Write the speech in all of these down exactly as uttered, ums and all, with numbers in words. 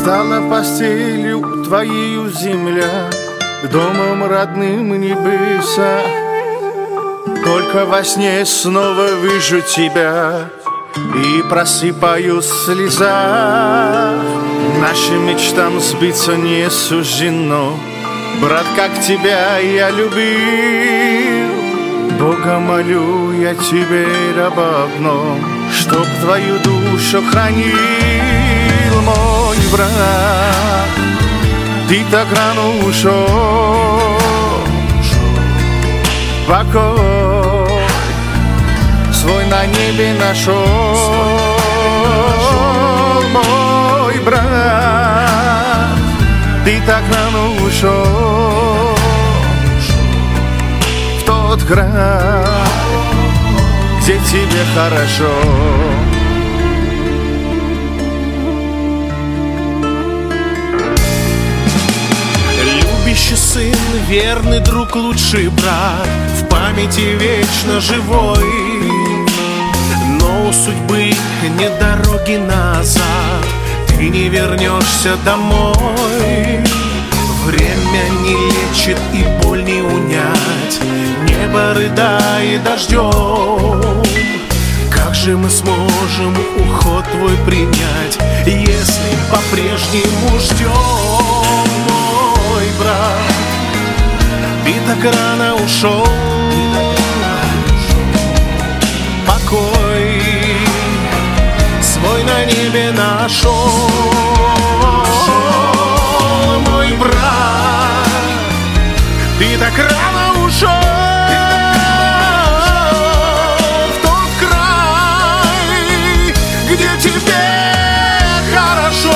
Стала постелью твоею земля, домом родным небеса. Только во сне снова вижу тебя и просыпаюсь в слезах. Нашим мечтам сбиться не суждено, брат, как тебя я любил. Бога молю я теперь об одном, чтоб твою душу хранил мой брат. Ты так рано ушел, покой свой на небе нашел, мой брат. Ты так рано ушел в тот край, где тебе хорошо. Любящий сын, верный друг, лучший брат, в памяти вечно живой. Но у судьбы нет дороги назад, ты не вернешься домой. Время не лечит и боль не унять, небо рыдает дождем. Как же мы сможем уход твой принять, если по-прежнему ждем, мой брат? Ты так рано ушел, покой свой на небе нашел, мой брат. Ты так рано ушел в тот край, где тебе хорошо.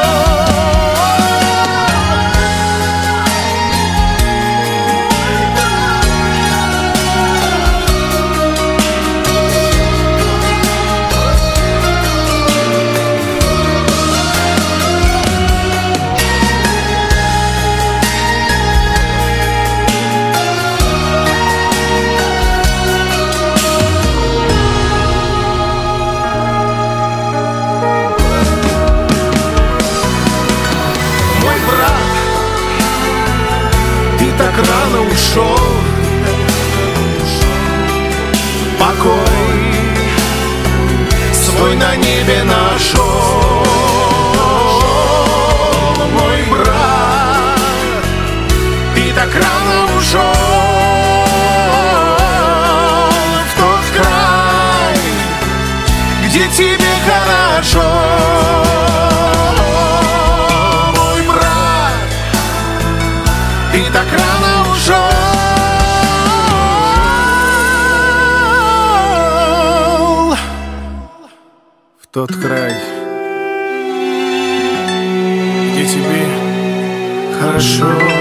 Так рано ушел, покой свой на небе нашел, мой брат. Ты так рано ушел в тот край, где тебе хорошо, мой брат. Ты так рано ушел в тот край, где тебе хорошо.